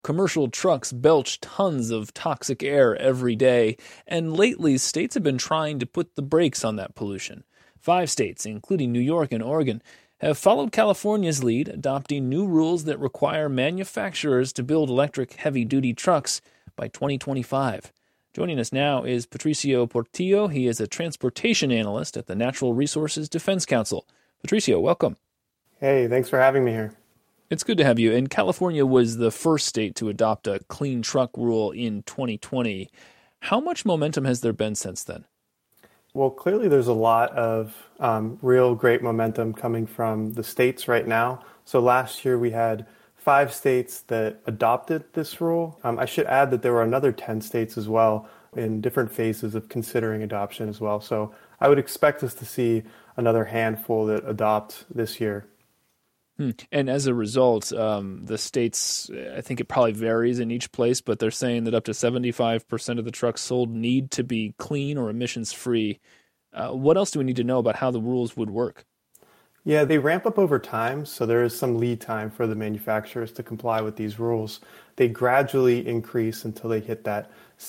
Commercial trucks belch tons of toxic air every day, and lately states have been trying to put the brakes on that pollution. 5 states, including New York and Oregon, have followed California's lead, adopting new rules that require manufacturers to build electric heavy-duty trucks by 2025. Joining us now is Patricio Portillo. He is a transportation analyst at the Natural Resources Defense Council. Patricio, welcome. Hey, thanks for having me here. It's good to have you. And California was the first state to adopt a clean truck rule in 2020. How much momentum has there been since then? Well, clearly there's a lot of real great momentum coming from the states right now. So last year we had 5 states that adopted this rule. I should add that there were another 10 states as well in different phases of considering adoption as well. So I would expect us to see another handful that adopt this year. And as a result, the states, I think it probably varies in each place, but they're saying that up to 75% of the trucks sold need to be clean or emissions-free. What else do we need to know about how the rules would work? Yeah, they ramp up over time, so there is some lead time for the manufacturers to comply with these rules. They gradually increase until they hit that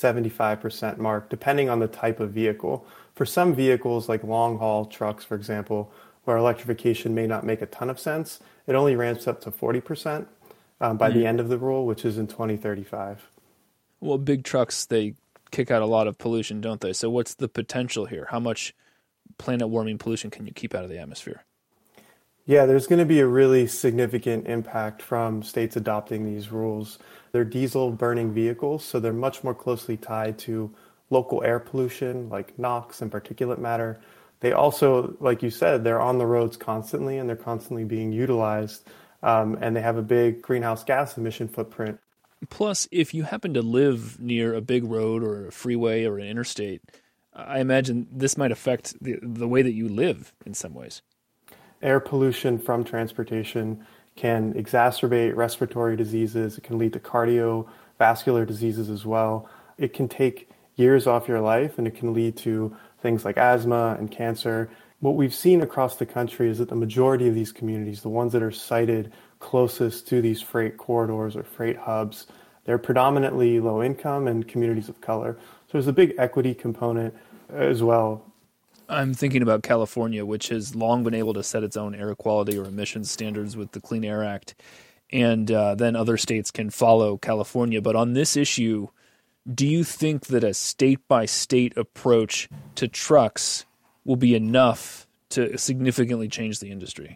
75% mark, depending on the type of vehicle. For some vehicles, like long-haul trucks, for example, where electrification may not make a ton of sense, it only ramps up to 40% by the end of the rule, which is in 2035. Well, big trucks, they kick out a lot of pollution, don't they? So what's the potential here? How much planet warming pollution can you keep out of the atmosphere? Yeah, there's going to be a really significant impact from states adopting these rules. They're diesel burning vehicles, so they're much more closely tied to local air pollution like NOx and particulate matter. They also, like you said, they're on the roads constantly and they're constantly being utilized, and they have a big greenhouse gas emission footprint. Plus, if you happen to live near a big road or a freeway or an interstate, I imagine this might affect the way that you live in some ways. Air pollution from transportation can exacerbate respiratory diseases. It can lead to cardiovascular diseases as well. It can take years off your life, and it can lead to things like asthma and cancer. What we've seen across the country is that the majority of these communities, the ones that are sited closest to these freight corridors or freight hubs, they're predominantly low income and communities of color. So there's a big equity component as well. I'm thinking about California, which has long been able to set its own air quality or emissions standards with the Clean Air Act, and then other states can follow California. But on this issue, do you think that a state-by-state approach to trucks will be enough to significantly change the industry?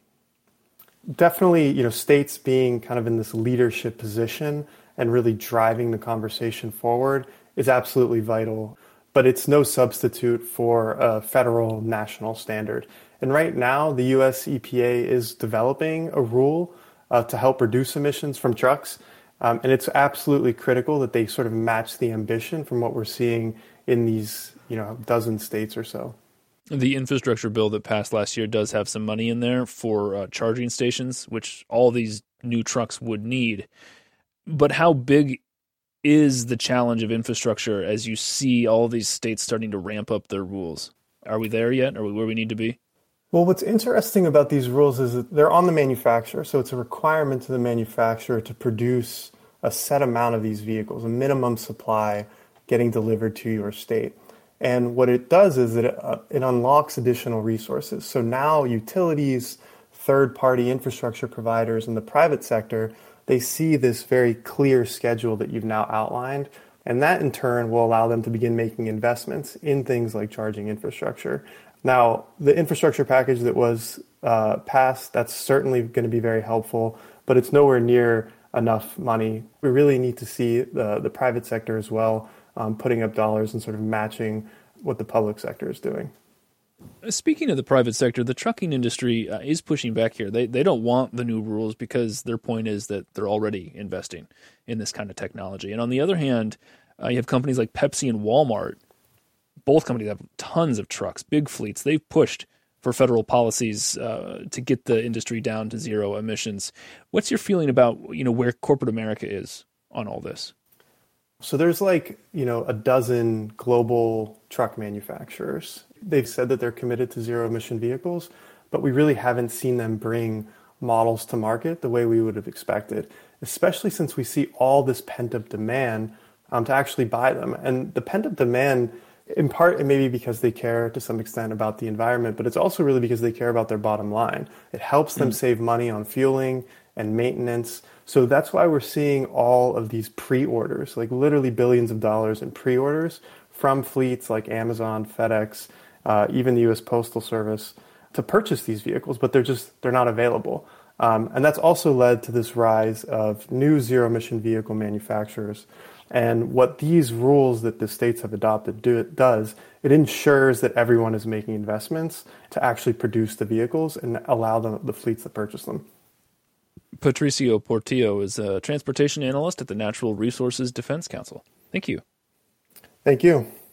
Definitely, states being kind of in this leadership position and really driving the conversation forward is absolutely vital. But it's no substitute for a federal national standard. And right now, the US EPA is developing a rule to help reduce emissions from trucks. And it's absolutely critical that they sort of match the ambition from what we're seeing in these, dozen states or so. The infrastructure bill that passed last year does have some money in there for charging stations, which all these new trucks would need. But how big is the challenge of infrastructure as you see all these states starting to ramp up their rules? Are we there yet? Are we where we need to be? Well, what's interesting about these rules is that they're on the manufacturer, so it's a requirement to the manufacturer to produce a set amount of these vehicles, a minimum supply getting delivered to your state. And what it does is that it unlocks additional resources. So now utilities, third-party infrastructure providers, and the private sector, they see this very clear schedule that you've now outlined, and that in turn will allow them to begin making investments in things like charging infrastructure. Now, the infrastructure package that was passed, that's certainly going to be very helpful, but it's nowhere near enough money. We really need to see the private sector as well putting up dollars and sort of matching what the public sector is doing. Speaking of the private sector, the trucking industry is pushing back here. They don't want the new rules because their point is that they're already investing in this kind of technology. And on the other hand, you have companies like Pepsi and Walmart. Both companies have tons of trucks, big fleets. They've pushed for federal policies to get the industry down to zero emissions. What's your feeling about where corporate America is on all this? So there's a dozen global truck manufacturers. They've said that they're committed to zero emission vehicles, but we really haven't seen them bring models to market the way we would have expected. especially since we see all this pent-up demand to actually buy them. And the pent-up demand, in part, it may be because they care to some extent about the environment, but it's also really because they care about their bottom line. It helps them save money on fueling and maintenance. So that's why we're seeing all of these pre-orders, like literally billions of dollars in pre-orders from fleets like Amazon, FedEx, even the US Postal Service to purchase these vehicles, but they're not available. And that's also led to this rise of new zero-emission vehicle manufacturers. And what these rules that the states have adopted it ensures that everyone is making investments to actually produce the vehicles and allow the fleets to purchase them. Patricio Portillo is a transportation analyst at the Natural Resources Defense Council. Thank you. Thank you.